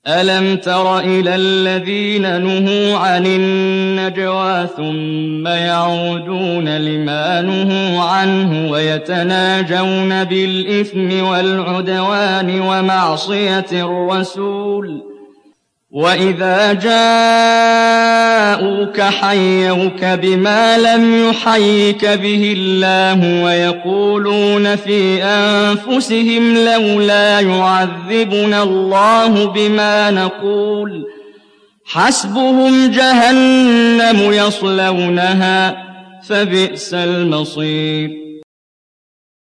أَلَمْ تَرَ إِلَى الَّذِينَ نُهُوا عَنِ النَّجْوَىٰ ثُمَّ يَعُودُونَ لِمَا نُهُوا عَنْهُ وَيَتَنَاجَوْنَ بِالْإِثْمِ وَالْعُدْوَانِ وَمَعْصِيَتِ الرَّسُولِ وَإِذَا جَاءُوكَ حَيَّوْكَ بِمَا لَمْ يُحَيِّكَ بِهِ اللَّهُ وَيَقُولُونَ فِي أَنفُسِهِمْ لَوْلَا يُعَذِّبُنَا اللَّهُ بِمَا نَقُولُ حَسْبُهُمْ جَهَنَّمُ يَصْلَوْنَهَا فَبِئْسَ الْمَصِيرُ